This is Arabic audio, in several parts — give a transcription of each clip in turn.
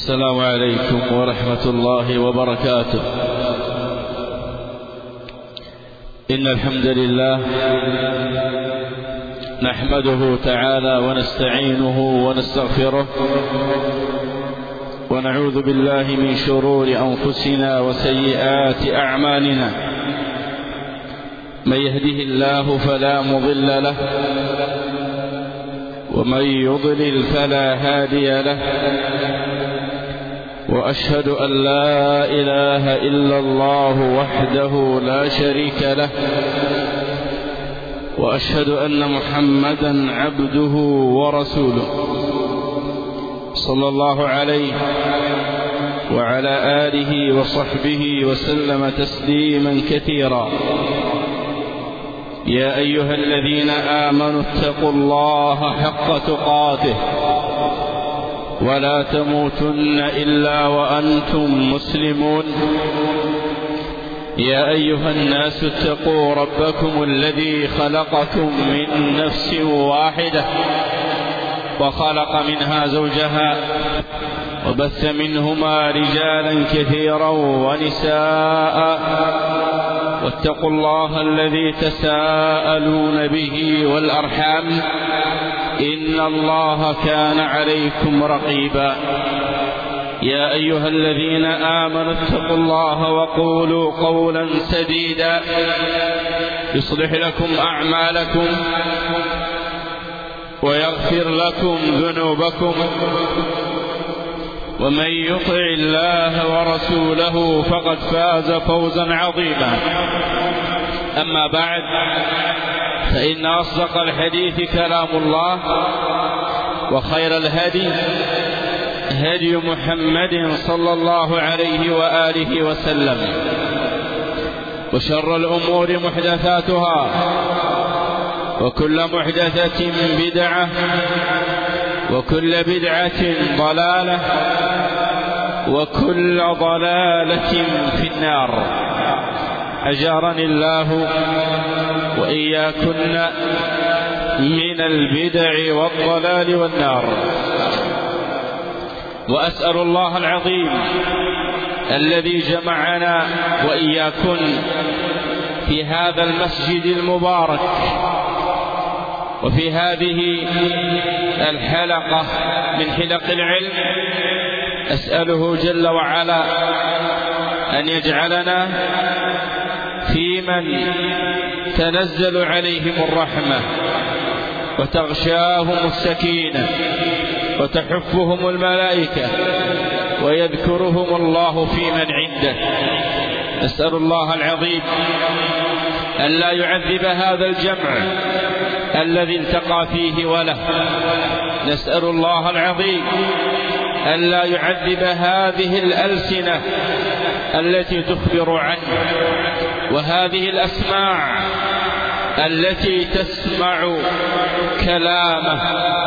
السلام عليكم ورحمة الله وبركاته. إن الحمد لله نحمده تعالى ونستعينه ونستغفره، ونعوذ بالله من شرور أنفسنا وسيئات أعمالنا. من يهده الله فلا مضل له، ومن يضلل فلا هادي له، وأشهد أن لا إله إلا الله وحده لا شريك له، وأشهد أن محمدا عبده ورسوله صلى الله عليه وعلى آله وصحبه وسلم تسليما كثيرا. يا أيها الذين آمنوا اتقوا الله حق تقاته ولا تموتن إلا وأنتم مسلمون. يا أيها الناس اتقوا ربكم الذي خلقكم من نفس واحدة، وخلق منها زوجها، وبث منهما رجالا كثيرا ونساء، واتقوا الله الذي تساءلون به والأرحام، إن الله كان عليكم رقيبا. يا أيها الذين آمنوا اتقوا الله وقولوا قولا سديدا يصلح لكم أعمالكم ويغفر لكم ذنوبكم، ومن يطع الله ورسوله فقد فاز فوزا عظيما. أما بعد، فإن أصدق الحديث كلام الله، وخير الهدي هدي محمد صلى الله عليه وآله وسلم، وشر الأمور محدثاتها، وكل محدثة بدعة، وكل بدعة ضلالة، وكل ضلالة في النار. أجارني الله وإياكن من البدع والضلال والنار. وأسأل الله العظيم الذي جمعنا وإياكن في هذا المسجد المبارك وفي هذه الحلقة من حلق العلم، أسأله جل وعلا أن يجعلنا في من تنزل عليهم الرحمة وتغشاهم السكينة وتحفهم الملائكة ويذكرهم الله في من عنده. نسأل الله العظيم أن لا يعذب هذا الجمع الذي التقى فيه وله. نسأل الله العظيم أن لا يعذب هذه الألسنة التي تخبر عنه، وهذه الأسماع التي تسمع كلامه،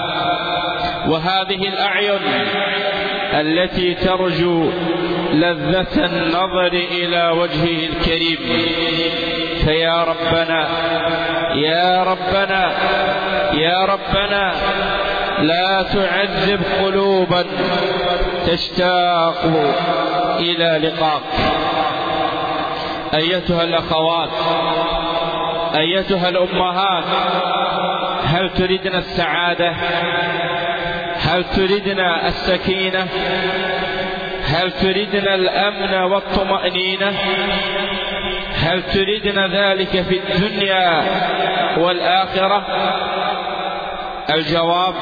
وهذه الأعين التي ترجو لذة النظر إلى وجهه الكريم. فيا ربنا يا ربنا يا ربنا، لا تعذب قلوبا تشتاق إلى لقاك. أيتها الأخوات، أيتها الأمهات، هل تردن السعادة؟ هل تردن السكينة؟ هل تردن الأمن والطمأنينة؟ هل تردن ذلك في الدنيا والآخرة؟ الجواب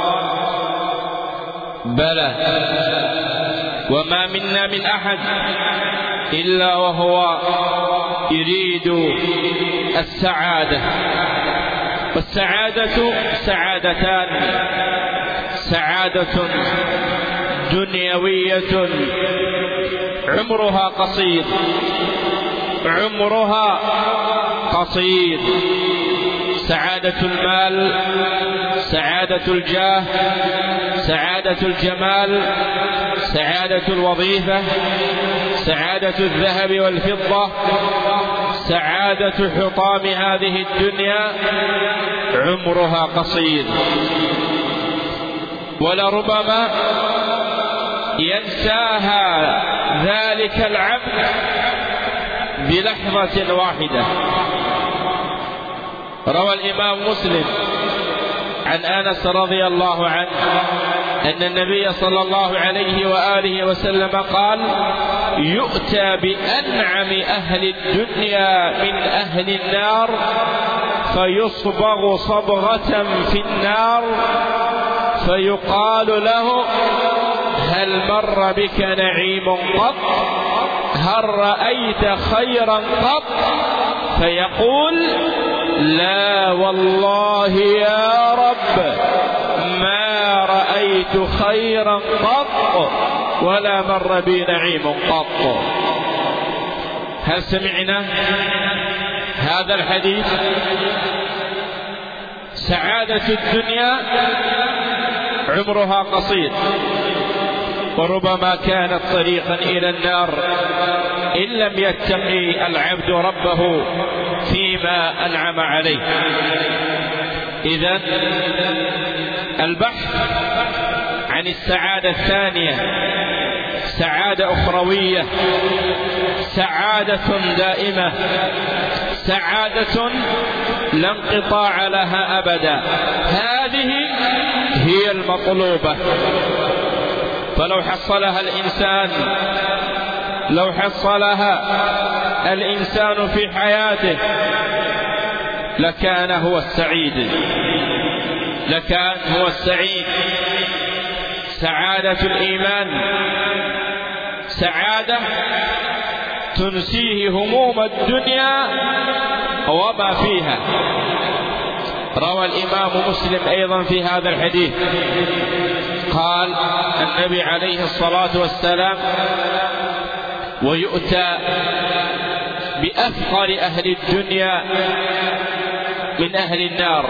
بلى. وما منا من أحد إلا وهو يريد السعادة. والسعادة سعادتان: سعادة دنيوية عمرها قصير، عمرها قصير، سعادة المال، سعادة الجاه، سعادة الجمال، سعادة الوظيفة، سعادة الذهب والفضة، سعادة حطام هذه الدنيا عمرها قصير. ولربما ينساها ذلك العبد بلحظة واحدة. روى الإمام مسلم عن أنس رضي الله عنه أن النبي صلى الله عليه وآله وسلم قال: يؤتى بأنعم أهل الدنيا من أهل النار فيصبغ صبغة في النار فيقال له: هل مر بك نعيم قط؟ هل رأيت خيرا قط؟ فيقول: لا والله يا رب ما رأيت خيرا قط ولا مر بي نعيم قط. هل سمعنا هذا الحديث؟ سعادة الدنيا عمرها قصير، وربما كانت طريقا إلى النار إن لم يتقي العبد ربه فيما أنعم عليه. إذن البحث عن السعادة الثانية، سعادة أخروية، سعادة دائمة، سعادة لا انقطاع لها أبدا، هذه هي المطلوبة. فلو حصلها الإنسان في حياته لكان هو السعيد. سعادة الإيمان سعادة تنسيه هموم الدنيا وما فيها. روى الإمام مسلم أيضا في هذا الحديث قال النبي عليه الصلاة والسلام: ويؤتى بأفقر أهل الدنيا من أهل النار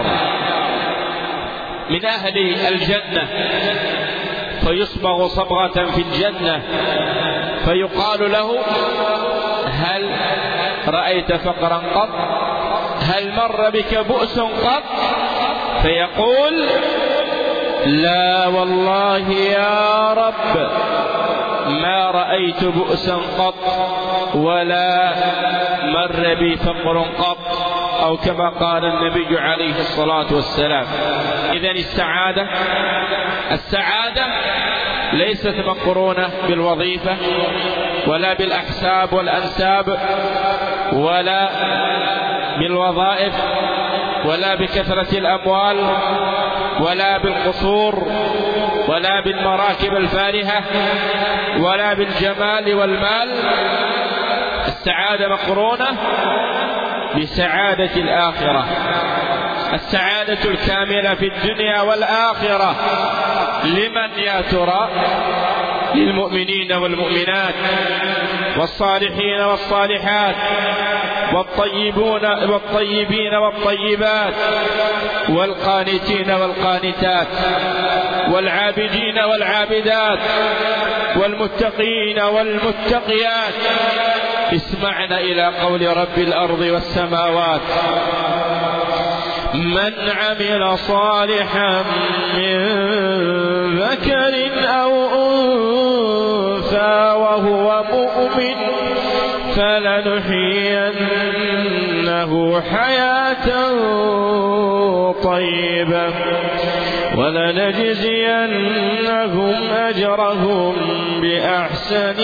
من أهل الجنة فيصبغ صبغة في الجنة فيقال له: هل رأيت فقرا قط؟ هل مر بك بؤس قط؟ فيقول: لا والله يا رب ما رأيت بؤسا قط ولا مر بي فقر قط، أو كما قال النبي عليه الصلاة والسلام. إذن السعادة ليست مقرونة بالوظيفة ولا بالأحساب والأنساب ولا بالوظائف ولا بكثرة الأموال ولا بالقصور ولا بالمراكب الفارهة ولا بالجمال والمال. السعادة مقرونة بسعادة الآخرة، السعادة الكاملة في الدنيا والآخرة. لمن يا ترى؟ للمؤمنين والمؤمنات والصالحين والصالحات والطيبين والطيبات والقانتين والقانتات والعابدين والعابدات والمتقين والمتقيات. اسمعنا إلى قول رب الأرض والسماوات: من عمل صالحا من ذكر أو أنثى وهو مؤمن فلنحيينه حياة طيبة ولنجزينهم أجرهم بأحسن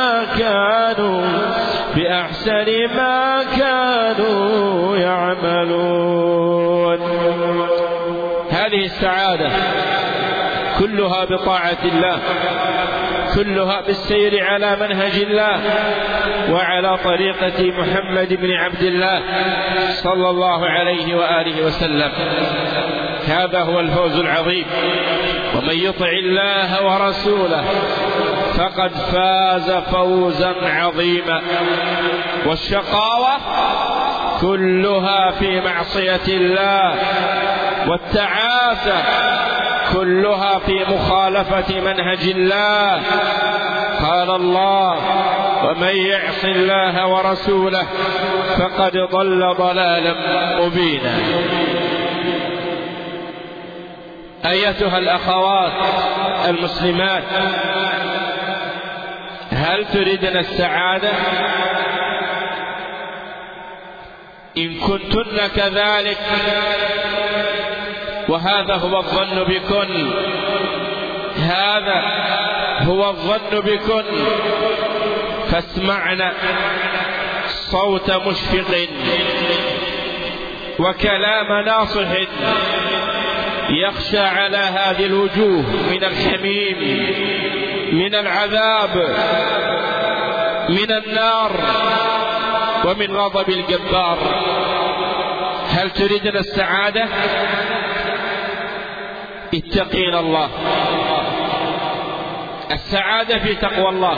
ما كانوا يعملون. هذه السعادة كلها بطاعة الله، كلها بالسير على منهج الله وعلى طريقة محمد بن عبد الله صلى الله عليه وآله وسلم. هذا هو الفوز العظيم. ومن يطع الله ورسوله فقد فاز فوزا عظيما. والشقاوة كلها في معصية الله، والتعاسة كلها في مخالفة منهج الله. قال الله: ومن يعص الله ورسوله فقد ضل ضلالا مبينا. أيتها الأخوات المسلمات، هل تريدن السعادة؟ إن كنتن كذلك وهذا هو الظن بكن، هذا هو الظن بكن، فاسمعن صوت مشفق وكلام ناصح يخشى على هذه الوجوه من الحميم، من العذاب، من النار، ومن غضب الجبار. هل تريدن السعادة؟ اتقين الله. السعادة في تقوى الله،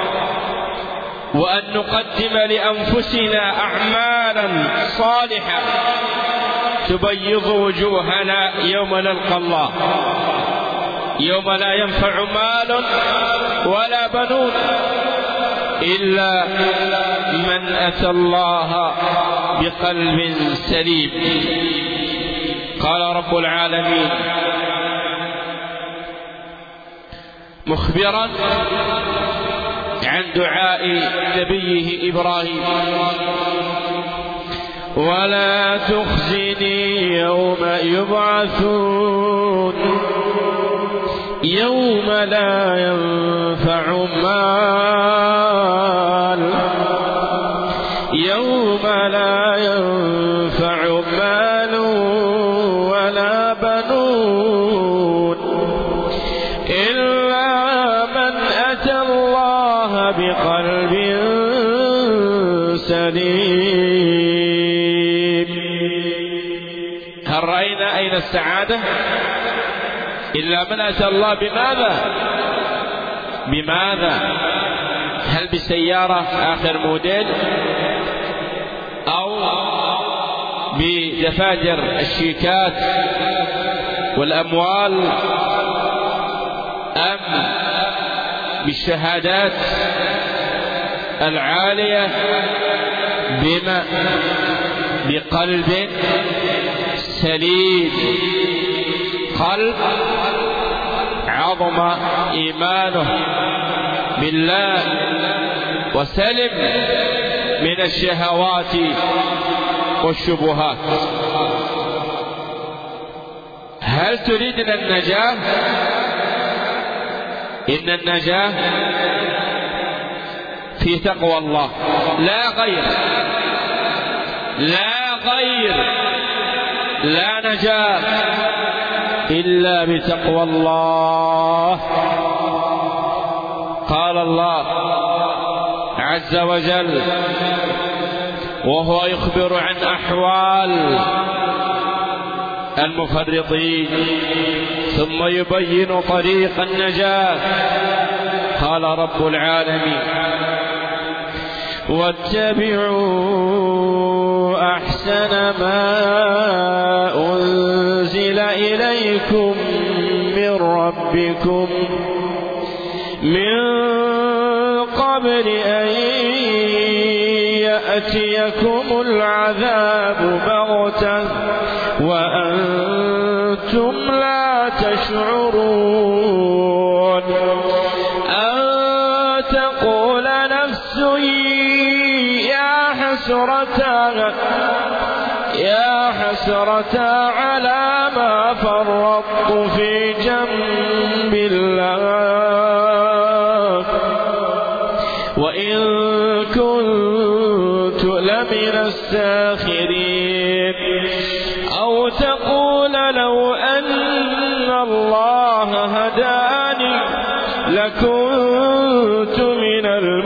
وأن نقدم لأنفسنا أعمالا صالحة تبيض وجوهنا يوم نلقى الله، يوم لا ينفع مال ولا بنون إلا من أتى الله بقلب سليم. قال رب العالمين مخبرا عن دعاء نبيه إبراهيم: ولا تخزني يوم يبعثون يوم لا ينفع مال، يوم لا ينفع مال ولا بنون إلا من أتى الله بقلب سليم. هل رأينا أين السعادة؟ إلا من أتى الله بماذا؟ هل بسيارة آخر موديل، أو بدفاجر الشيكات والأموال، أم بالشهادات العالية؟ بما بقلب سليم، قلب عظم إيمانه بالله وسلم من الشهوات والشبهات. هل تريدنا النجاة؟ إن النجاة في تقوى الله، لا غير، لا غير، لا نجاة إلا بتقوى الله. قال الله عز وجل وهو يخبر عن أحوال المفرطين ثم يبين طريق النجاة. قال رب العالمين واتبعوا أحسن ما أنزل إليكم من ربكم من قبل أن يأتيكم العذاب بغتة وأنتم لا تشعرون أن تقول نفس يا حسرة على ما فرطت في جنب الله وإن كنت لمن الساخرين أو تقول لو أن الله هداني لكنت من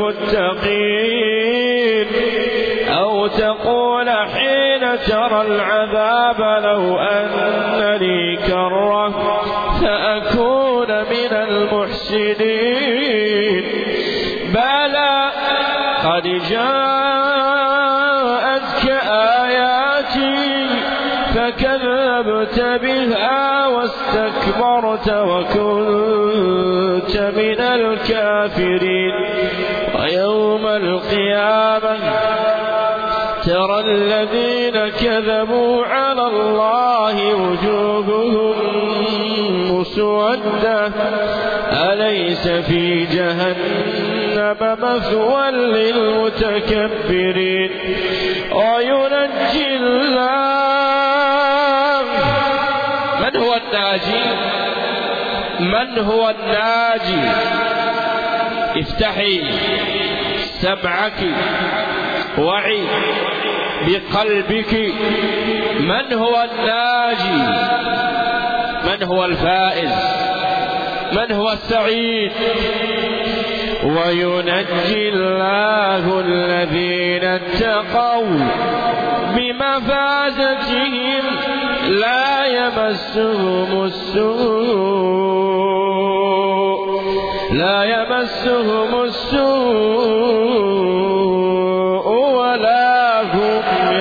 المتقين أو تقول حين ترى العذاب لو أن لي كرة فأكون من المحسنين بلى قد جاءتك آياتي فكذبت بها واستكبرت وكنت من الكافرين ويوم القيامة ترى الذين كذبوا على الله وجوههم مسودة أليس في جهنم مثوى للمتكبرين وينجي الله. من هو الناجي؟ من هو الناجي؟ افتحي سمعك، وعي بقلبك. من هو الناجي؟ من هو الفائز؟ من هو السعيد؟ وينجي الله الذين اتقوا بمفازتهم لا يمسهم السوء ولا هم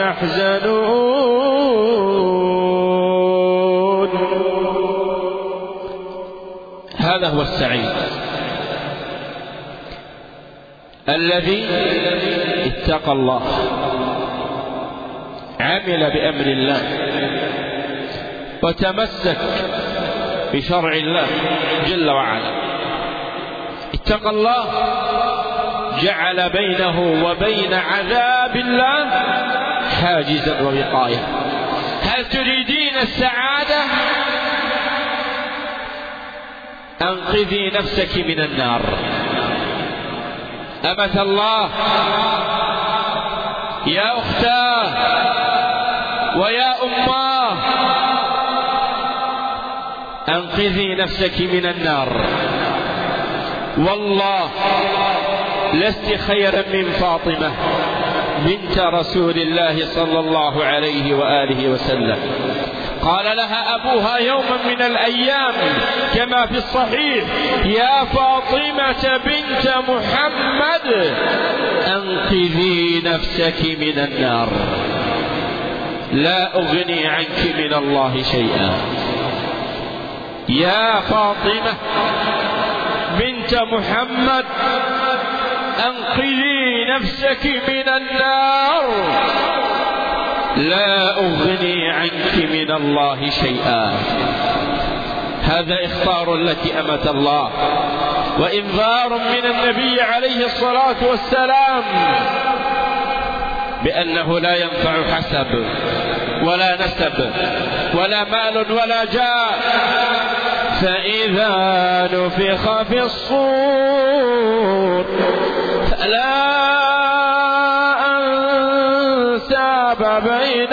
يحزنون. هذا هو السعيد الذي اتقى الله، عمل بأمر الله وتمسك بشرع الله جل وعلا. اتقى الله جعل بينه وبين عذاب الله حاجزا ووقاية. هل تريدين السعادة؟ أنقذي نفسك من النار. أمة الله، يا أختاه ويا أماه، أنقذي نفسك من النار. والله لست خيرا من فاطمة بنت رسول الله صلى الله عليه وآله وسلم. قال لها أبوها يوما من الأيام كما في الصحيح: يا فاطمة بنت محمد أنقذي نفسك من النار، لا أغني عنك من الله شيئا. يا فاطمة بنت محمد أنقذي نفسك من النار، لا أغني عنك من الله شيئا. هذا إخبار لك أمة الله، وإنذار من النبي عليه الصلاة والسلام بأنه لا ينفع حسب ولا نسب ولا مال ولا جاه. فإذا نفخ في الصور فلا أنساب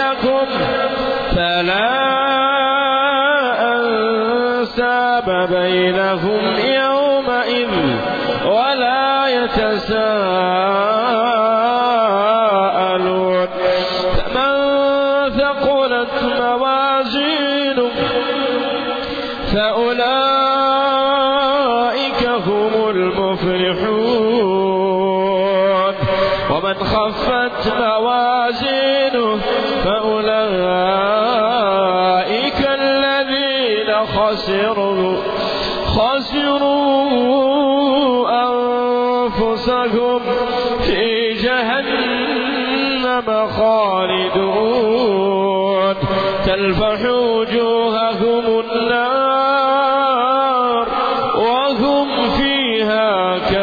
بينهم يومئذ ولا يتساءلون. فمن ثقلت موازينه فأولئك هم المفلحون، ومن خفت موازينه فأولئك الذين خسروا أنفسهم في جهنم خالدون، تلفح وجوههم النار وهم فيها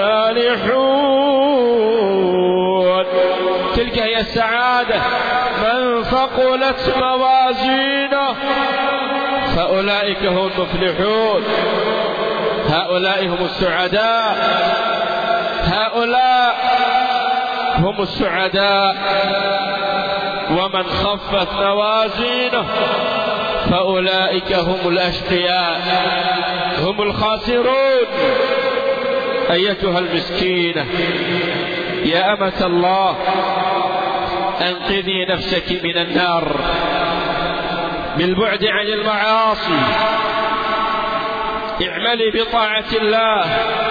كالحون. تلك هي السعادة. من ثقلت موازينه فأولئك هم المفلحون، هؤلاء هم السعداء، هؤلاء هم السعداء. ومن خفت موازينه فأولئك هم الأشقياء، هم الخاسرون. أيتها المسكينة يا أمة الله، أنقذي نفسك من النار بالبعد عن المعاصي، اعملي بطاعة الله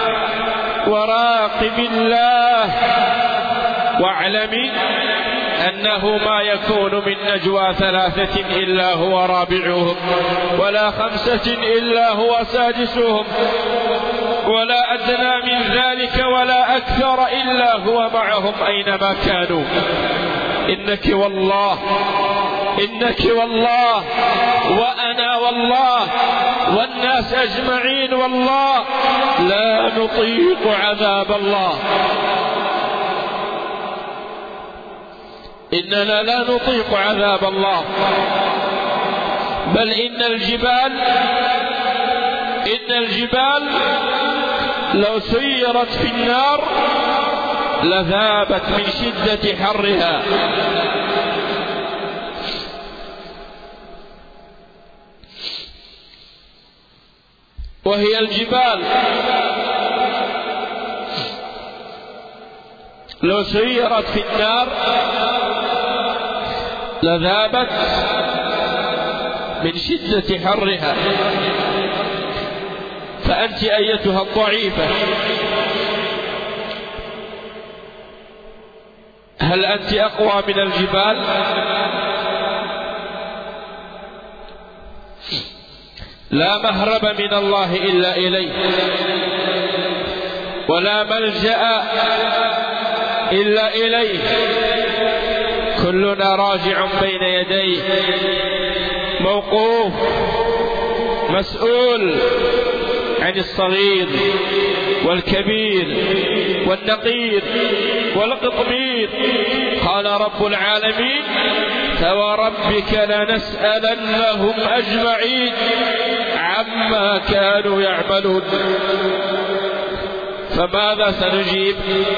وراقب الله، واعلمي أنه ما يكون من نجوى 3 إلا هو رابعهم، ولا 5 إلا هو سادسهم، ولا أدنى من ذلك ولا أكثر إلا هو معهم أينما كانوا. إنك والله إنك والله وأنا والله والناس أجمعين والله لا نطيق عذاب الله، إننا لا نطيق عذاب الله، بل إن الجبال لو سيرت في النار لذابت من شدة حرها. وهي الجبال لو سيرت في النار لذابت من شدة حرها. فأنت أيتها الضعيفة، هل أنت أقوى من الجبال؟ لا مهرب من الله إلا إليه، ولا ملجأ إلا إليه، كلنا راجع بين يديه، موقوف مسؤول عن الصغير والكبير والنقير والقطمير. قال رب العالمين: فوربك لنسألنهم أجمعين عما كانوا يعملون. فماذا سنجيب؟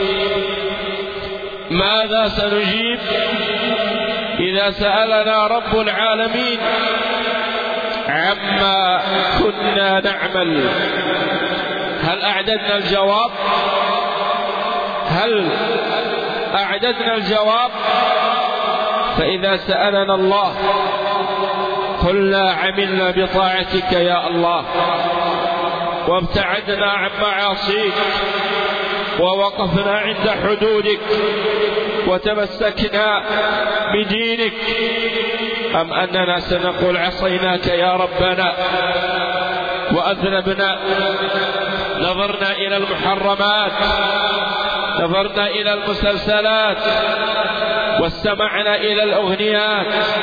ماذا سنجيب إذا سألنا رب العالمين عما كنا نعمل؟ هل أعددنا الجواب؟ هل أعددنا الجواب؟ فإذا سألنا الله قلنا: عملنا بطاعتك يا الله، وابتعدنا عن معاصيك، ووقفنا عند حدودك، وتمسكنا بدينك، أم أننا سنقول: عصيناك يا ربنا وأذنبنا، نظرنا إلى المحرمات، نظرنا إلى المسلسلات، واستمعنا إلى الأغنيات،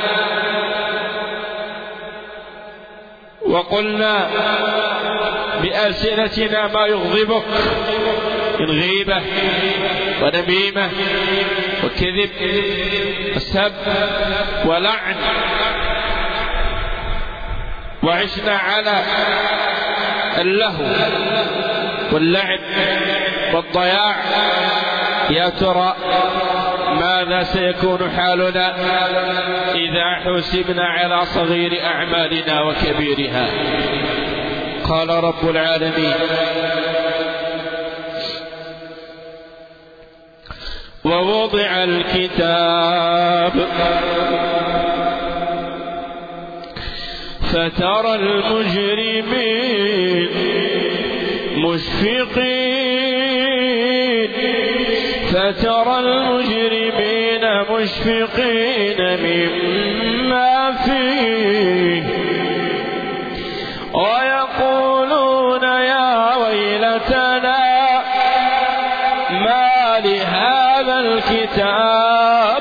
وقلنا بألسنتنا ما يغضبك من غيبة ونميمة وكذب وسب ولعن، وعشنا على اللهو واللعب والضياع. يا ترى ماذا سيكون حالنا إذا حسبنا على صغير أعمالنا وكبيرها؟ قال رب العالمين: ووضع الكتاب فترى المجرمين مشفقين مما فيه، ويقولون: يا ويلتنا ما لهذا الكتاب،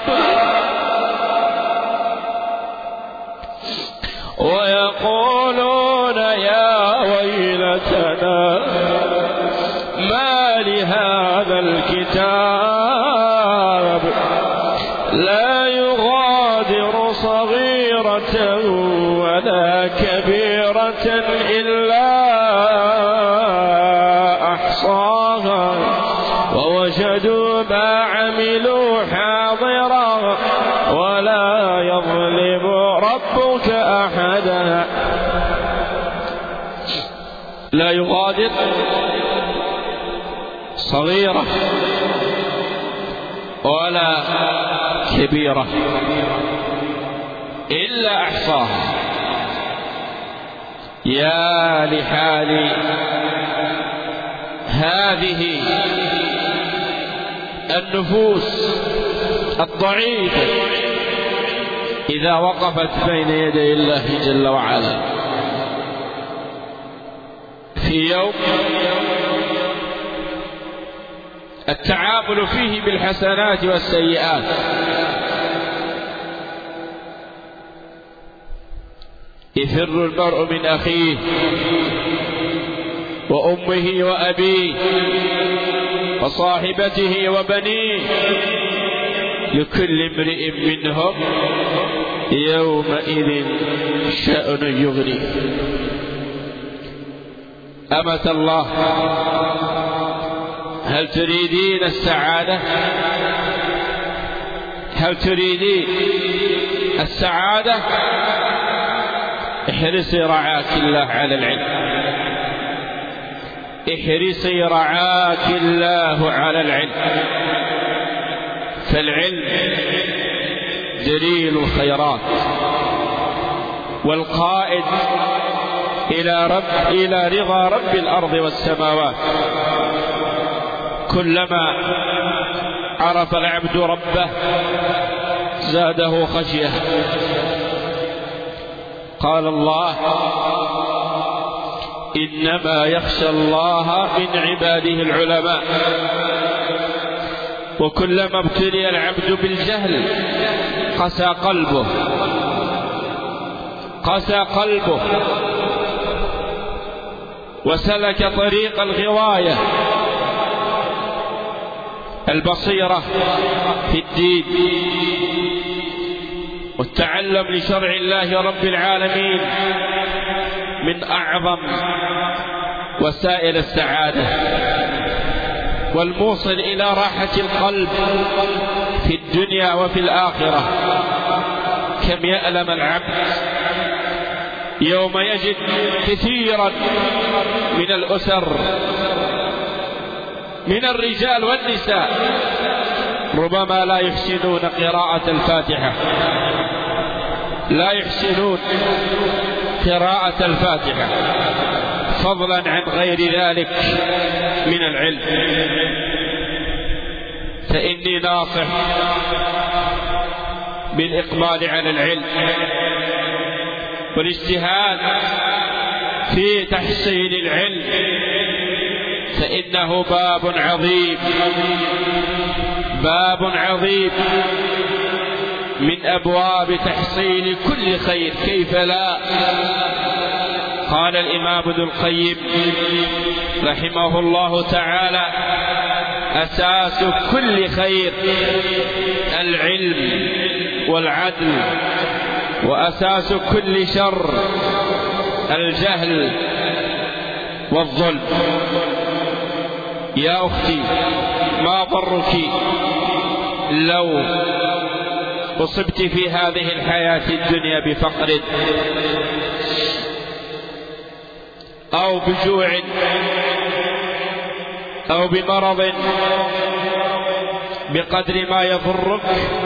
ويقولون: يا ويلتنا ما لهذا الكتاب لا يغادر صغيرة ولا كبيرة إلا أحصاها ووجدوا ما عملوا حاضرا ولا يظلم ربك أحدا. لا يغادر صغيرة ولا كبيرة إلا أحصاها. يا لحال هذه النفوس الضعيفة إذا وقفت بين يدي الله جل وعلا في يوم التعامل فيه بالحسنات والسيئات، يفر المرء من أخيه وأمه وأبيه وصاحبته وبنيه لكل امرئ منهم يومئذ شأن يغنيه. أمة الله، هل تريدين السعادة؟ هل تريدين السعادة؟ احرصي رعاك الله على العلم، احرصي رعاك الله على العلم، فالعلم دليل الخيرات والقائد إلى رضا رب الأرض والسماوات. كلما عرف العبد ربه زاده خشية. قال الله: إنما يخشى الله من عباده العلماء. وكلما ابتلي العبد بالجهل قسى قلبه وسلك طريق الغواية. البصيرة في الدين والتعلم لشرع الله رب العالمين من أعظم وسائل السعادة والموصل إلى راحة القلب في الدنيا وفي الآخرة. كم يألم العبد يوم يجد كثيرا من الأسر من الرجال والنساء ربما لا يحسنون قراءة الفاتحة، لا يحسنون قراءة الفاتحة، فضلا عن غير ذلك من العلم. فإني ناصح بالإقبال على العلم والاجتهاد في تحصيل العلم، فإنه باب عظيم من أبواب تحصيل كل خير. كيف لا؟ قال الإمام ابن القيم رحمه الله تعالى: أساس كل خير العلم والعدل، وأساس كل شر الجهل والظلم. يا أختي، ما ضرك لو أصبت في هذه الحياة الدنيا بفقر أو بجوع أو بمرض بقدر ما يضرك،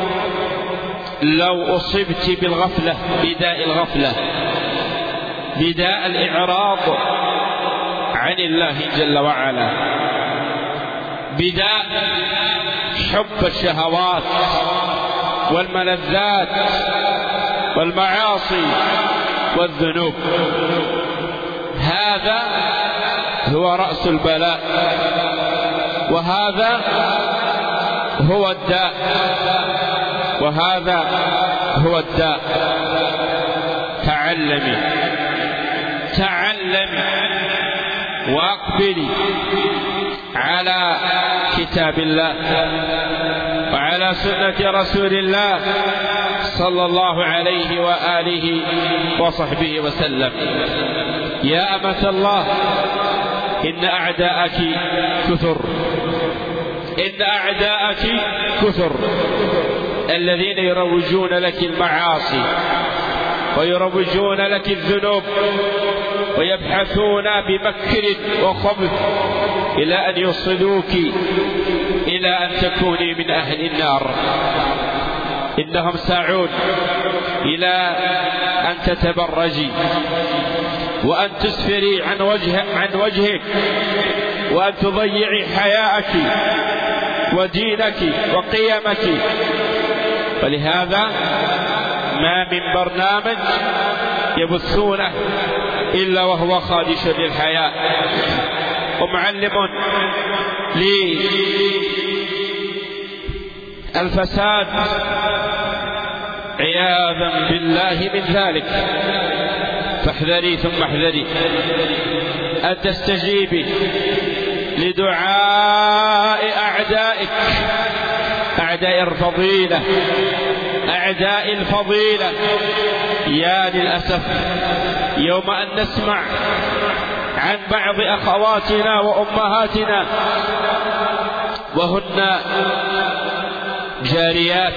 لو أصبت بالغفلة، بداء الغفلة، بداء الإعراض عن الله جل وعلا، بداء حب الشهوات والملذات والمعاصي والذنوب. هذا هو رأس البلاء، وهذا هو الداء، وهذا هو الداء. تعلمي واقبلي على كتاب الله وعلى سنة رسول الله صلى الله عليه وآله وصحبه وسلم. يا أمة الله، إن أعداءك كثر، الذين يروجون لك المعاصي ويروجون لك الذنوب ويبحثون بمكر وخبث إلى أن يوصلوك إلى أن تكوني من أهل النار. إنهم ساعون إلى أن تتبرجي وأن تسفري عن وجهك وأن تضيعي حياءك ودينك وقيمك. ولهذا ما من برنامج يبثونه إلا وهو خادش للحياء ومعلم للفساد عياذا بالله من ذلك. فاحذري ثم احذري أن تستجيبي لدعاء أعدائك، أعداء الفضيلة، أعداء الفضيلة. يا للأسف يوم أن نسمع عن بعض أخواتنا وأمهاتنا وهن جاريات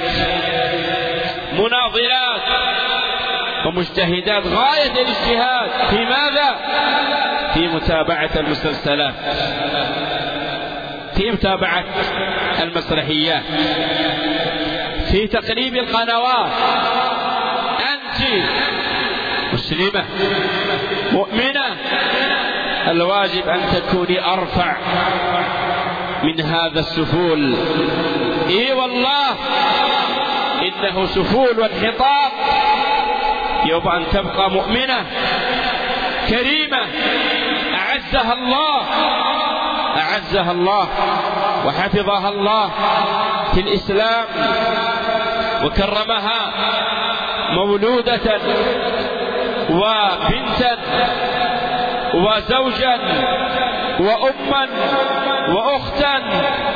مناضلات ومجتهدات غاية الاجتهاد في ماذا؟ في متابعة المسلسلات، في متابعة المسرحيات، في تقليب القنوات. أنت مسلمة مؤمنة، الواجب أن تكوني أرفع من هذا السفول. إي والله إنه سفول وانحطاط. يوم أن تبقى مؤمنة كريمة أعزها الله، أعزها الله وحفظها الله في الإسلام وكرمها مولودة وبنتا وزوجا وأما وأختا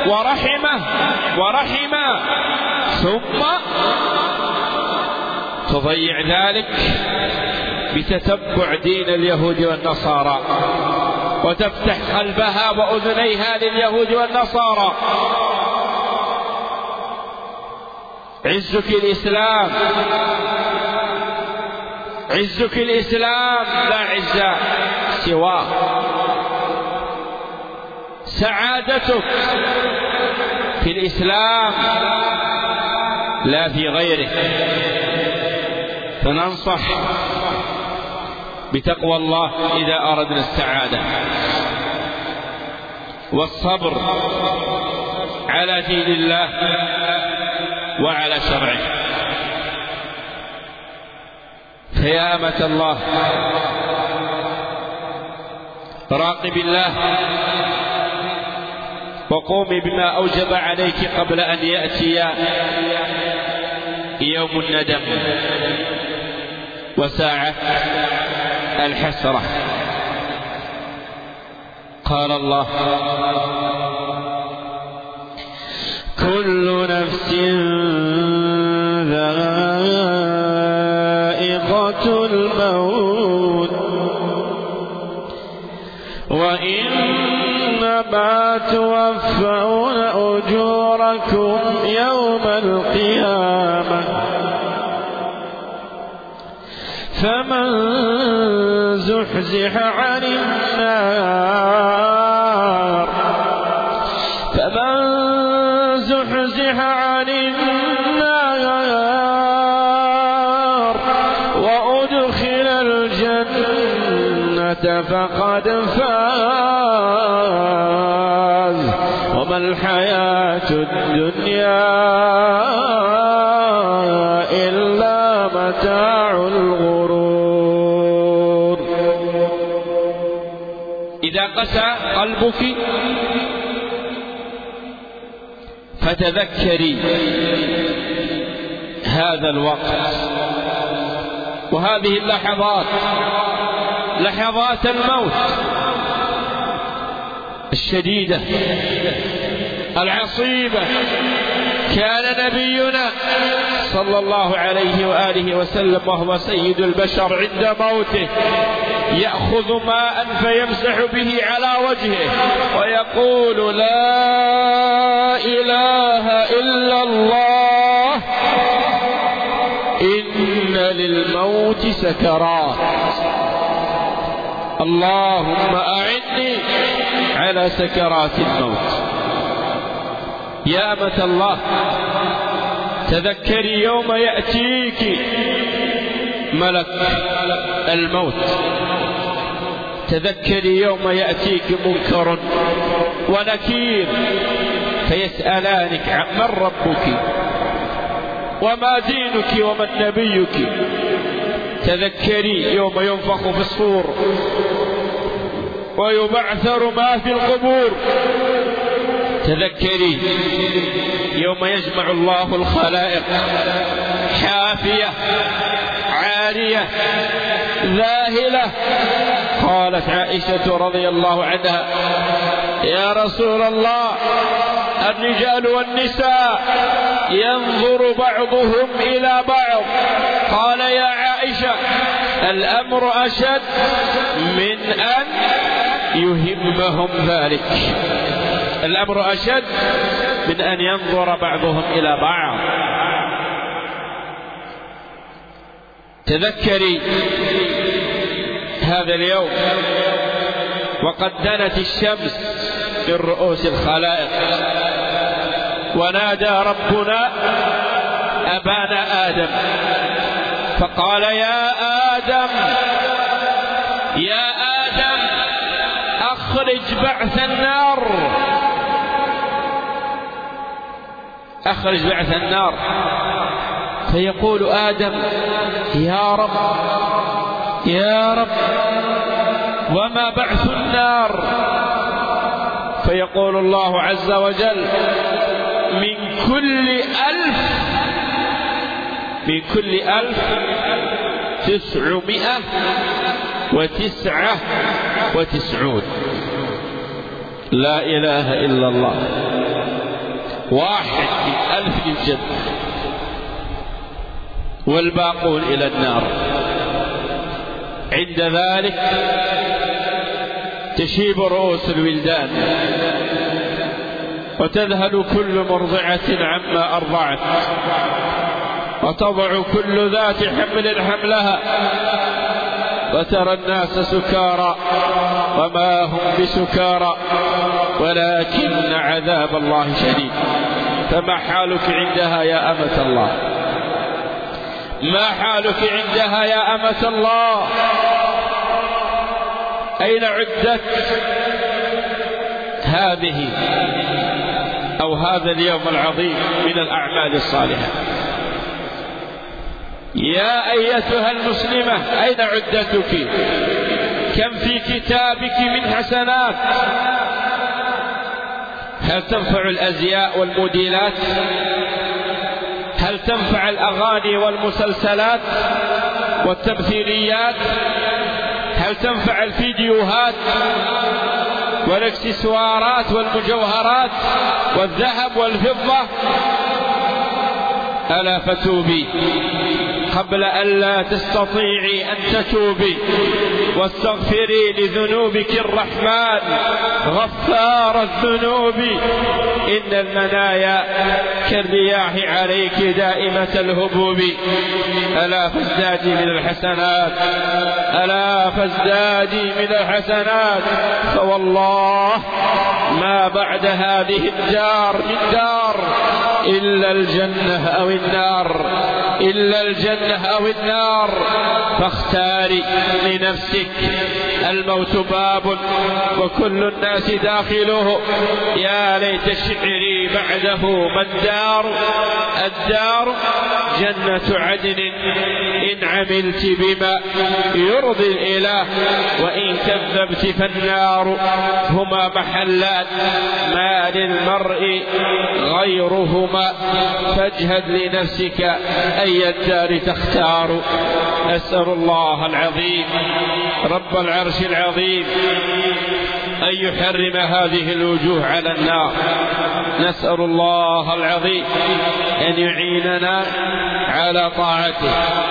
ورحمة ثم تضيع ذلك بتتبع دين اليهود والنصارى وتفتح قلبها وأذنيها لليهود والنصارى. عزك الإسلام، عزك الإسلام، لا عز سواه. سعادتك في الإسلام لا في غيره. فننصح بتقوى الله إذا أردنا السعادة، والصبر على دين الله وعلى شرعه. فيا أمة الله راقب الله وقومي بما أوجب عليك قبل أن يأتي يوم الندم وساعة الحسرة. قال الله: كل نفس ذائقة الموت وإنما توفون أجوركم يوم القيامة فمن زحزح عن النار وأدخل الجنة فقد فاز وما الحياة الدنيا إلا متاع الغرور. إذا قسى قلبك فتذكري هذا الوقت وهذه اللحظات، لحظات الموت الشديدة العصيبة. كان نبينا صلى الله عليه وآله وسلم وهو سيد البشر عند موته يأخذ ماء فيمسح به على وجهه ويقول: لا إله إلا الله إن للموت سكرات اللهم أعني على سكرات الموت. يا أمة الله تذكري يوم يأتيك ملك الموت، تذكري يوم يأتيك منكر ونكير فيسألانك عن من ربك وما دينك ومن نبيك. تذكري يوم ينفخ في الصور ويبعثر ما في القبور. تذكري يوم يجمع الله الخلائق حافية عارية ذاهلة. قالت عائشة رضي الله عنها: يا رسول الله، الرجال والنساء ينظر بعضهم إلى بعض. قال: يا عائشة، الأمر أشد من أن يهمهم ذلك. الأمر أشد من أن ينظر بعضهم إلى بعض. تذكري هذا اليوم وقد دنت الشمس من رؤوس الخلائق، ونادى ربنا أبانا آدم فقال: يا آدم، يا آدم، أخرج بعث النار، أخرج بعث النار. فيقول آدم: يا رب، يا رب، وما بعث النار؟ فيقول الله عز وجل: من كل 999. لا إله إلا الله. 1 في 1000 للجنة، والباقون إلى النار. عند ذلك تشيب رؤوس الولدان، وتذهل كل مرضعة عما أرضعت، وتضع كل ذات حمل حملها، وترى الناس سكارى وما هم بسكارى ولكن عذاب الله شديد. فما حالك عندها يا أمة الله؟ ما حالك عندها يا أمة الله؟ أين عدت هذه أو هذا اليوم العظيم من الأعمال الصالحة؟ يا أيتها المسلمة، أين عدتك؟ كم في كتابك من حسنات؟ هل تنفع الأزياء والموديلات؟ هل تنفع الأغاني والمسلسلات والتمثيليات؟ هل تنفع الفيديوهات والاكسسوارات والمجوهرات والذهب والفضة؟ ألا فتوبي قبل أن لا تستطيعي أن تتوبي، واستغفري لذنوبك الرحمن غفار الذنوب. إن المنايا كالرياح عليك دائمة الهبوب. ألا فازدادي من الحسنات، ألا فازدادي من الحسنات، فوالله ما بعد هذه الدار من دار إلا الجنة أو النار، إلا الجنة أو النار. فاختاري لنفسك، الموت باب وكل الناس داخله. يا ليت شعري بعده ما الدار؟ الدار جنة عدن إن عملت بما يرضي الإله، وإن كذبت فالنار. هما محلات ما للمرء غيرهما، فاجهد لنفسك أي الدار تختار. أسأل الله العظيم رب العرش العظيم أن يحرم هذه الوجوه على النار. نسأل الله العظيم أن يعيننا على طاعته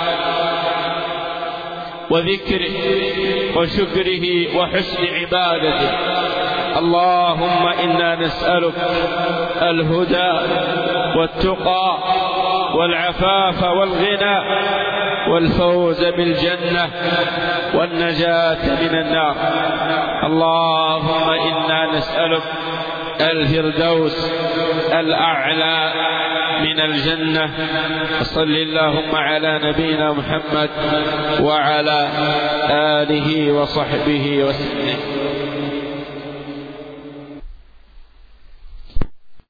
وذكره وشكره وحسن عبادته. اللهم إنا نسألك الهدى والتقى والعفاف والغنى والفوز بالجنة والنجاة من النار. اللهم إنا نسألك الفردوس الأعلى من الجنة. صل اللهم على نبينا محمد وعلى آله وصحبه وسلم.